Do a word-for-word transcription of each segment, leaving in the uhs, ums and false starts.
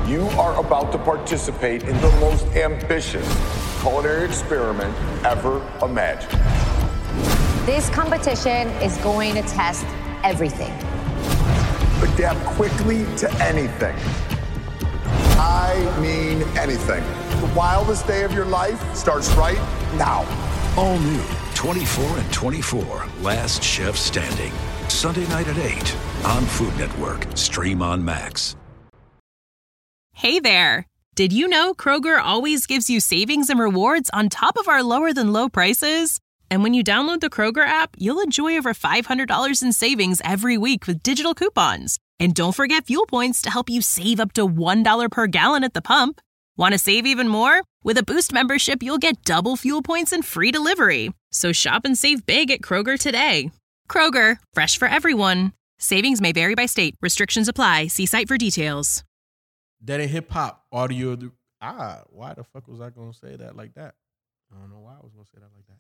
You are about to participate in the most ambitious culinary experiment ever imagined. This competition is going to test everything. Adapt quickly to anything. I mean anything. The wildest day of your life starts right now. All new twenty-four and twenty-four, Last Chef Standing. Sunday night at eight on Food Network. Stream on Max. Hey there. Did you know Kroger always gives you savings and rewards on top of our lower than low prices? And when you download the Kroger app, you'll enjoy over five hundred dollars in savings every week with digital coupons. And don't forget fuel points to help you save up to one dollar per gallon at the pump. Want to save even more? With a Boost membership, you'll get double fuel points and free delivery. So shop and save big at Kroger today. Kroger, fresh for everyone. Savings may vary by state. Restrictions apply. See site for details. That ain't hip hop audio. Ah, why the fuck was I gonna say that like that? I don't know why I was gonna say that like that.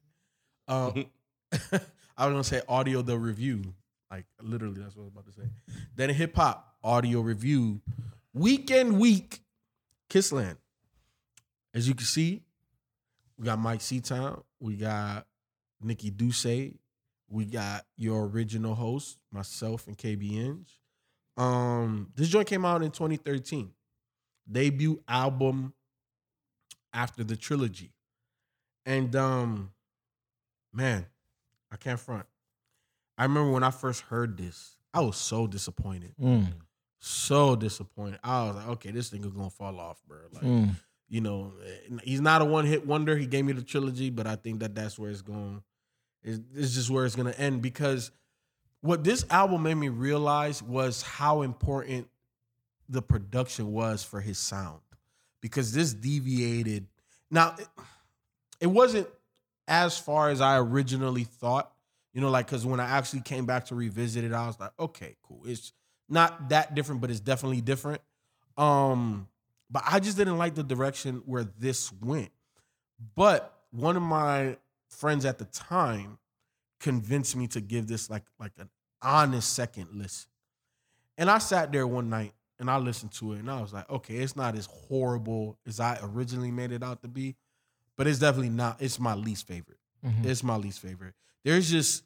Um, I was gonna say audio the review, like literally that's what I was about to say. Then hip hop audio review, weekend week, Kissland. As you can see, we got Mike Seatown, we got Nikki Duce, we got your original host, myself and K B Inge. Um, this joint came out in twenty thirteen, debut album after the trilogy, and um. Man, I can't front. I remember when I first heard this, I was so disappointed. Mm. So disappointed. I was like, okay, this thing is going to fall off, bro. Like, Mm. you know, he's not a one-hit wonder. He gave me the trilogy, but I think that that's where it's going. It's, it's just where it's going to end, because what this album made me realize was how important the production was for his sound, because this deviated. Now, it, it wasn't as far as I originally thought, you know, like, because when I actually came back to revisit it, I was like, okay, cool. It's not that different, but it's definitely different. Um, but I just didn't like the direction where this went. But one of my friends at the time convinced me to give this like, like an honest second listen. And I sat there one night and I listened to it and I was like, okay, it's not as horrible as I originally made it out to be. But it's definitely not. It's my least favorite. Mm-hmm. It's my least favorite. There's just,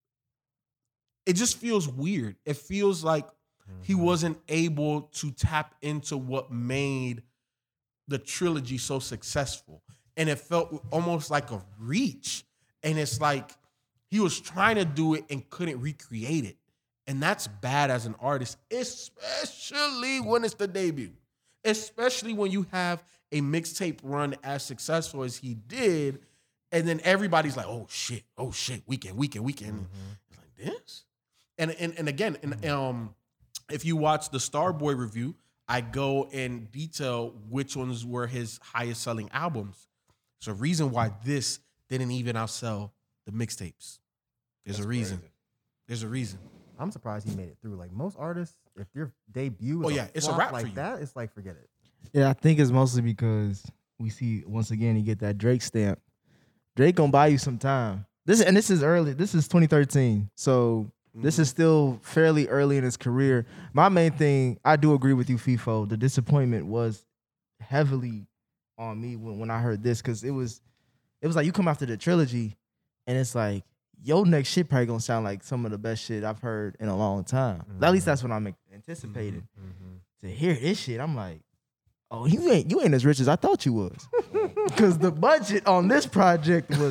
it just feels weird. It feels like mm-hmm. he wasn't able to tap into what made the trilogy so successful. And it felt almost like a reach. And it's like he was trying to do it and couldn't recreate it. And that's bad as an artist, especially when it's the debut. Especially when you have a mixtape run as successful as he did, and then everybody's like, oh shit, oh shit, weekend, weekend, weekend. Mm-hmm. It's like this. And and and again, and um, if you watch the Starboy review, I go in detail which ones were his highest selling albums. There's a reason why this didn't even outsell the mixtapes. There's That's a reason. Crazy. There's a reason. I'm surprised he made it through. Like most artists, if your debut is oh, yeah, a it's a rap like for you. that, it's like forget it. Yeah, I think it's mostly because we see once again he get that Drake stamp. Drake gonna buy you some time. This and this is early. This is twenty thirteen, so mm-hmm. this is still fairly early in his career. My main thing, I do agree with you, FIFO. The disappointment was heavily on me when, when I heard this, because it was it was like you come after the trilogy, and it's like your next shit probably gonna sound like some of the best shit I've heard in a long time. Mm-hmm. At least that's what I'm anticipating. Mm-hmm. To hear this shit, I'm like, oh, you ain't you ain't as rich as I thought you was, because the budget on this project was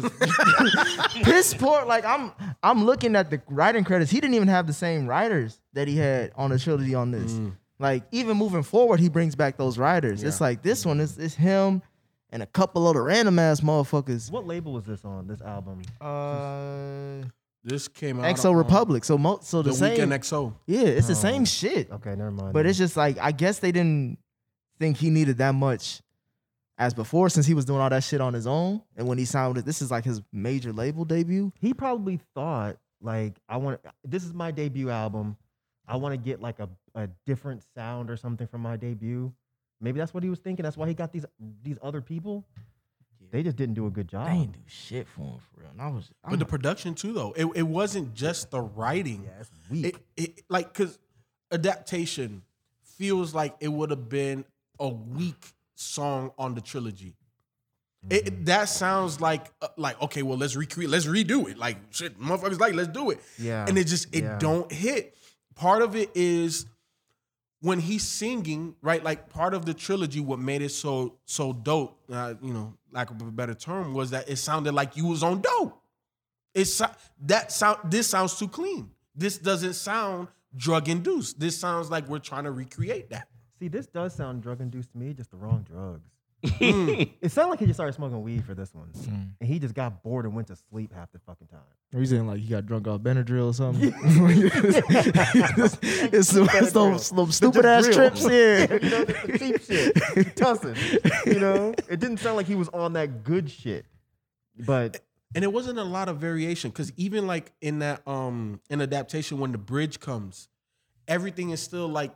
piss poor. Like I'm I'm looking at the writing credits. He didn't even have the same writers that he had on the trilogy on this. Mm. Like even moving forward, he brings back those writers. Yeah. It's like this one is it's him and a couple of the random ass motherfuckers. What label was this on? This album? Uh, this came out X O Republic. So mo- so the, the same Weekend X O. Yeah, it's oh. the same shit. Okay, never mind. But it's just like I guess they didn't think he needed that much as before, since he was doing all that shit on his own. And when he signed with it, this is like his major label debut. He probably thought like, I want this is my debut album. I want to get like a, a different sound or something from my debut. Maybe that's what he was thinking. That's why he got these these other people. Yeah. They just didn't do a good job. They didn't do shit for him for real. And I was, I'm but the production too, though. It it wasn't just the writing. Yeah, it's weak. It, it like because adaptation feels like it would have been a weak song on the trilogy. It, it- that sounds like uh, like okay, well let's recreate, let's redo it. Like shit, motherfuckers like let's do it. Yeah. And it just it Yeah. don't hit. Part of it is when he's singing, right? Like part of the trilogy, what made it so so dope, uh, you know, lack of a better term, was that it sounded like you was on dope. It's so- that sound. This sounds too clean. This doesn't sound drug induced. This sounds like we're trying to recreate that. See, this does sound drug induced to me, just the wrong drugs. It sounded like he just started smoking weed for this one, and he just got bored and went to sleep half the fucking time. Are you saying like he got drunk off Benadryl or something? it's it's some, it's some, some stupid ass real. trips, yeah. You know, the, the cheap shit, Tussin. You know, it didn't sound like he was on that good shit, but And it wasn't a lot of variation because even like in that um in adaptation when the bridge comes, everything is still like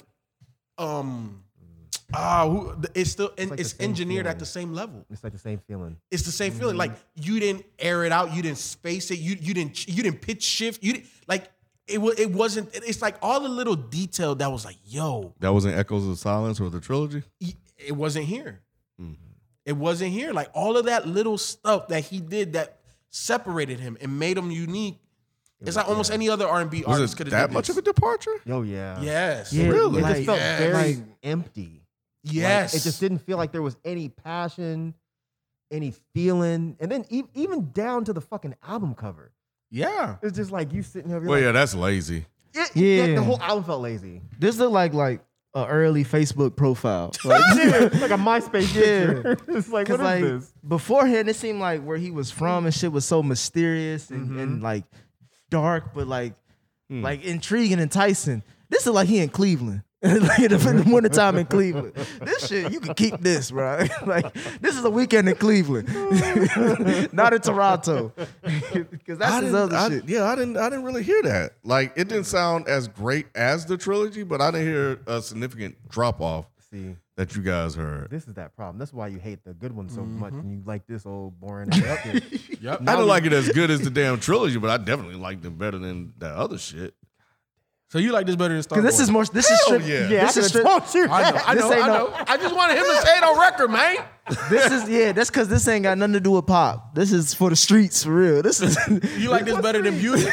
um ah who it's still and like it's, the same engineered feeling. at the same level. it's like the same feeling. It's the same feeling. Like you didn't air it out, you didn't space it, you you didn't you didn't pitch shift, you didn't like it was it wasn't. It's like all the little detail that was like yo, That was in Echoes of Silence or the trilogy? it wasn't here. It wasn't here. Like all of that little stuff that he did that separated him and made him unique. It's like almost any other R and B artist Was could it have that did much this. of a departure? Oh yeah, Yes. Yeah, Really? It like, just felt yes. very like- empty. Like, Yes. it just didn't feel like there was any passion, any feeling, and then e- even down to the fucking album cover. Yeah. It's just like you sitting here. you're Well, like, yeah, that's lazy. yeah, Yeah. yeah. The whole album felt lazy. This looked like like an early Facebook profile. Like, like a MySpace picture. It's like, what is like this? beforehand, it seemed like where he was from and shit was so mysterious and, and like dark, but like like intriguing, enticing. This is like he in Cleveland. Like in the, in the wintertime in Cleveland. This shit, you can keep this, bro. Like, this is a weekend in Cleveland. Not in Toronto. Because that's I his didn't- other I- shit. Yeah, I didn't. I didn't really hear that. Like, it didn't sound as great as the trilogy, but I didn't hear a significant drop off See, that you guys heard. this is that problem. That's why you hate the good ones so much, and you like this old boring ass shit. Yep. I don't like it as good as the damn trilogy, but I definitely liked it better than that other shit. So you like this better than Star Because Wars? this is more, this is strip, yeah. Yeah, this I is could've strip, told you I know, that. I This know, ain't I no- know. I just wanted him to say it on record, man. this is, yeah, that's because this ain't got nothing to do with pop. This is for the streets, for real. This is, You like this better than Beauty?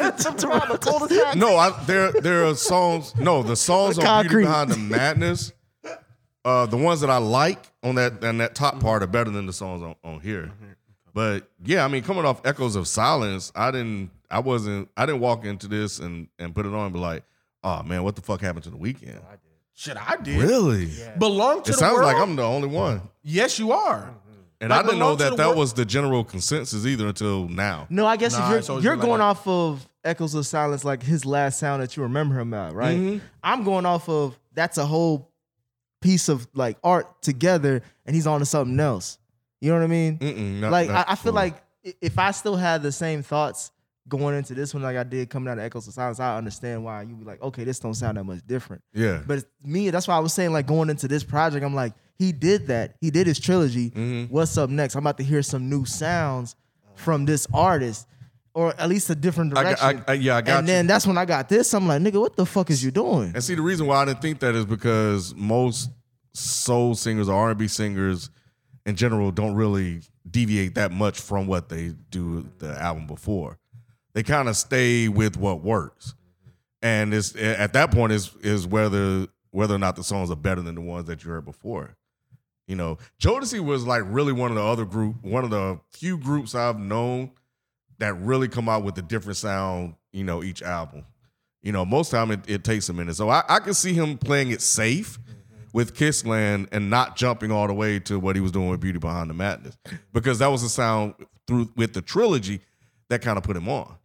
No, I, there there are songs. No, the songs on Concrete. Beauty Behind the Madness, uh, the ones that I like on that and that top part are better than the songs on, on here. But yeah, I mean, coming off Echoes of Silence, I didn't, I wasn't, I didn't walk into this and and put it on and be like, oh man, what the fuck happened to the Weeknd? Shit, I did. Really? Belong to It the sounds world? like I'm the only one. Yes, you are. And Like, I didn't know belong to that the that world? was the general consensus either until now. no, I guess Nah, if it's you're, always you're been like going that. off of Echoes of Silence, like his last sound that you remember him at, right? I'm going off of that's a whole piece of like art together, and he's on to something else. You know what I mean? Mm-mm, not- like not I, I feel fully. like i- if I still had the same thoughts going into this one like I did coming out of Echoes of Silence, I understand why you'd be like, okay, this don't sound that much different. Yeah. But it's me, that's why I was saying like going into this project, I'm like, he did that. He did his trilogy. Mm-hmm. What's up next? I'm about to hear some new sounds from this artist, or at least a different I got- direction. I- I- yeah, I got And you. then that's when I got this. I'm like, nigga, what the fuck is you doing? And see, the reason why I didn't think that is because most soul singers or R and B singers in general don't really deviate that much from what they do the album before. They kind of stay with what works. And it's at that point is is whether whether or not the songs are better than the ones that you heard before. You know, Jodeci was like really one of the other group, one of the few groups I've known that really come out with a different sound, you know, each album. You know, most time it, it takes a minute. So I, I can see him playing it safe with Kissland and not jumping all the way to what he was doing with Beauty Behind the Madness. Because that was a sound through with the trilogy that kind of put him on.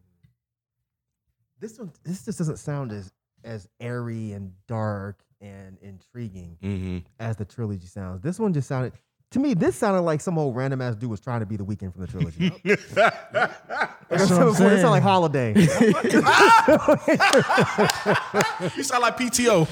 This one, this just doesn't sound as as airy and dark and intriguing Mm-hmm. as the trilogy sounds. This one just sounded to me. This sounded like some old random ass dude was trying to be the Weeknd from the trilogy. Like, That's it what I'm saying. sounded like Holiday. You sound like P T O.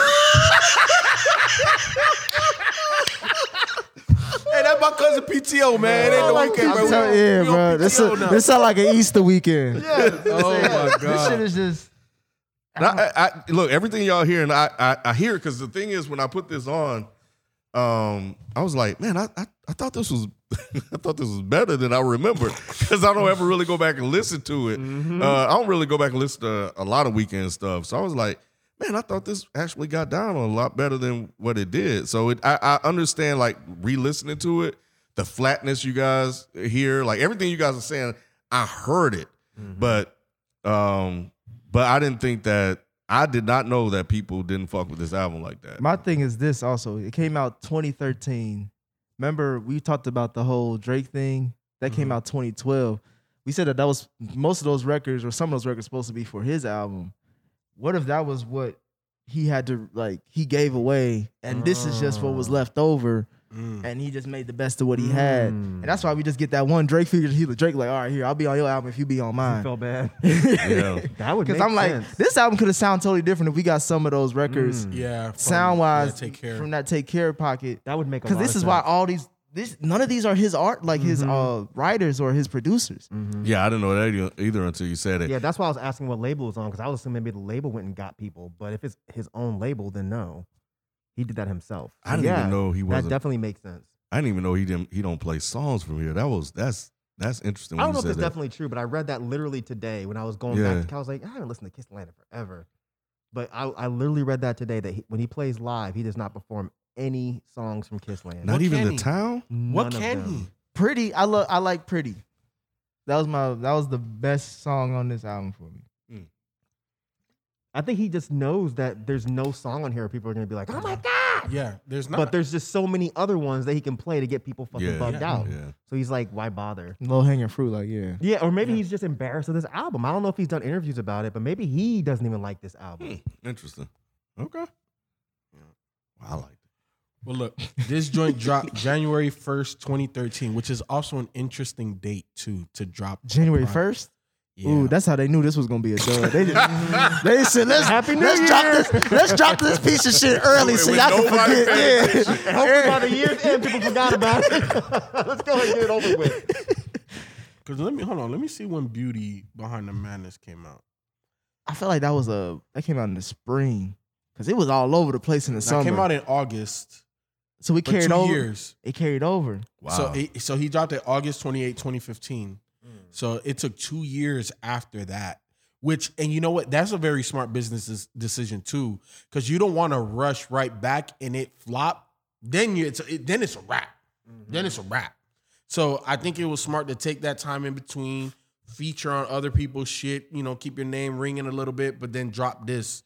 Hey, that's my cousin P T O, man. It ain't the like weekend, I'm bro. telling- We- yeah, we on bro. This P T O is, now. this sound like an Easter weekend. Oh my This shit god. is just. And I, I, I, look, everything y'all hear, and I, I, I hear it because the thing is, when I put this on, um, I was like, man, I I, I thought this was I thought this was better than I remember because I don't ever really go back and listen to it. Mm-hmm. Uh, I don't really go back and listen to a lot of Weeknd stuff. So I was like, man, I thought this actually got down a lot better than what it did. So it, I, I understand like re-listening to it, the flatness you guys hear, like everything you guys are saying, I heard it, Mm-hmm. but um, but I didn't think that I did not know that people didn't fuck with this album like that. My thing is this also. It came out twenty thirteen. Remember, we talked about the whole Drake thing. That came out twenty twelve. We said that that was most of those records or some of those records supposed to be for his album. What if that was what he had to, like, he gave away and this is just what was left over Mm. and he just made the best of what he had. And that's why we just get that one Drake figure. He Drake like, all right, here, I'll be on your album if you be on I mine. felt bad. Yeah. That would make Because I'm like, sense. this album could have sounded totally different if we got some of those records Yeah, from- sound wise yeah, take care. from that Take Care pocket. That would make a Because lot this of is why sense. all these this none of these are his art, like his uh writers or his producers. Yeah, I didn't know that either, either until you said it. Yeah, that's why I was asking what label it was on because I was assuming maybe the label went and got people. But if it's his own label, then no, he did that himself. I didn't yeah, even know he That wasn't. definitely makes sense. I didn't even know he didn't. He don't play songs from here. That was that's that's interesting. I When don't know you if said it's that. definitely true, but I read that literally today when I was going Yeah. back. To, I was like, I haven't listened to Kiss Atlanta forever, but I, I literally read that today that he, when he plays live, he does not perform any songs from Kissland. Not What even can the he? town. What None of can them. he? Pretty, I love I like Pretty. That was my that was the best song on this album for me. I think he just knows that there's no song on here where people are going to be like, oh my God. Yeah, there's not. But there's just so many other ones that he can play to get people fucking Yeah, bugged yeah, out. yeah. So he's like, why bother? Low hanging fruit, like yeah. Yeah, or maybe he's just embarrassed of this album. I don't know if he's done interviews about it, but maybe he doesn't even like this album. Hmm, interesting. Okay. Well, I like it. Well, look, this joint dropped January first, twenty thirteen, which is also an interesting date too to drop. a January project. first. Yeah. Ooh, that's how they knew this was gonna be a dud. They just, they said, let's, Happy New let's Year. drop this, let's drop this piece of shit early so With y'all can nobody forget. paying Yeah. attention. And hopefully by the year's end, people forgot about it. Let's go ahead and get it over with. Because let me hold on. Let me see when Beauty Behind the Madness came out. I feel like that was a that came out in the spring because it was all over the place in the That summer. came out in August. so we For carried two over. years. It carried over. Wow. So it, so he dropped it August twenty-eighth, twenty fifteen. So it took two years after that. Which, and you know what? That's a very smart business des- decision too, because you don't want to rush right back and it flop. Then you, it's it, then it's a wrap. Then it's a wrap. So I think it was smart to take that time in between, feature on other people's shit. You know, keep your name ringing a little bit, but then drop this.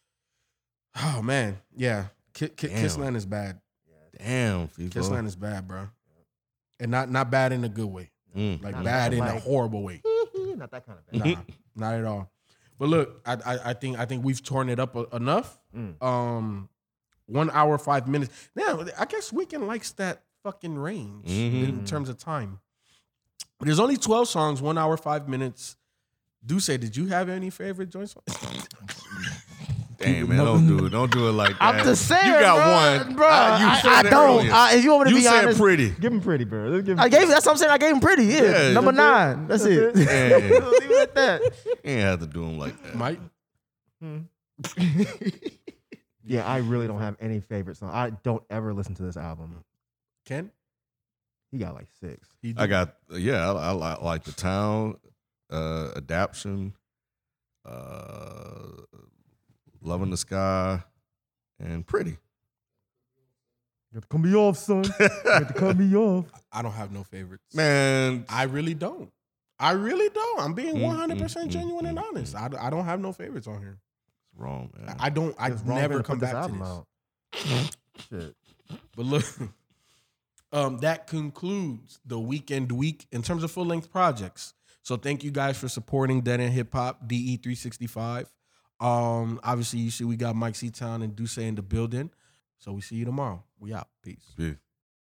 Oh man, yeah. Ki- Ki- Damn. Kissland is bad. Damn. FIFO. Kissland is bad, bro, and not not bad in a good way. Mm. Like Not bad in a like- horrible way. Not that kind of bad. Nah, not at all. But look, I, I I think I think we've torn it up a- enough. Um, one hour five minutes. Now I guess Weeknd likes that fucking range in terms of time. But there's only twelve songs, one hour five minutes. Do say, did you have any favorite joint songs? Damn, man, don't do it. Don't do it like that. I'm just saying, You got bro, one. bro. Uh, you I, said I it don't. earlier. I, if you want me to You be said honest, pretty. Give him pretty, bro. Let's give him I gave. That's what I'm saying. I gave him pretty. Yeah, Yeah, number that's nine. That's it. Yeah. Leave it at that. You ain't have to do them like that. Mike? Yeah, I really don't have any favorite song. I don't ever listen to this album. Ken? He got like six. He I got yeah. I, I, li- I like the town, uh, adaption, uh, love in the sky, and pretty. You have to cut me off, son. You have to cut me off. I don't have no favorites. Man, I really don't. I really don't. I'm being Mm, one hundred percent mm, genuine mm, and mm, honest. I, I don't have no favorites on here. it's wrong, man. I don't. I It's wrong never to come put back this to album this. out. Shit. But look, um, that concludes the Weekend Week in terms of full length projects. So thank you guys for supporting Dead End Hip Hop, D E three sixty-five. Um, obviously, you see we got Mike C Town and Duce in the building. So we see you tomorrow. We out. Peace. Peace.